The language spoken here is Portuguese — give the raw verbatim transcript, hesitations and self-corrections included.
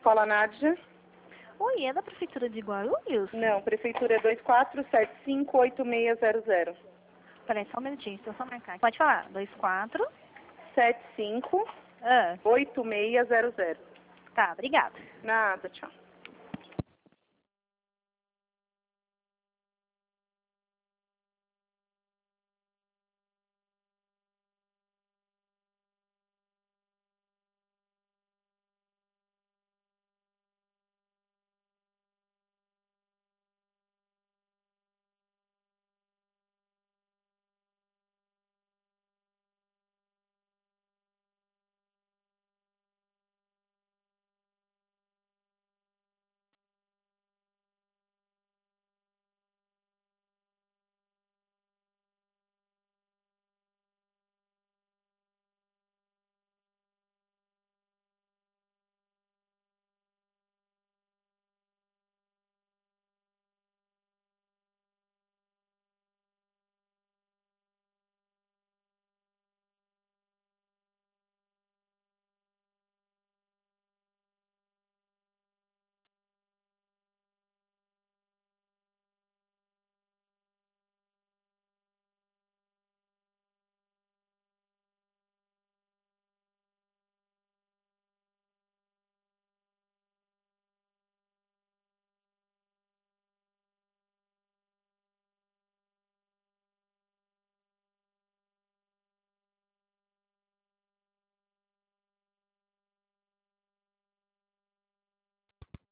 Fala, Nádia. Oi, é da Prefeitura de Guarulhos? Não, prefeitura é dois quatro sete cinco oito seis zero zero. Peraí, só um minutinho, deixa eu só marcar. Pode falar, dois quatro. sete cinco Ah, oito seis zero zero. tá, obrigada. Nada, tchau.